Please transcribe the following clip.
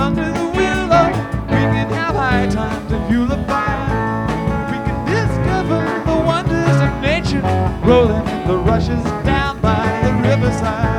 under the willow. We can have high times and fuel the fire. We can discover the wonders of nature, rolling in the rushes down by the riverside.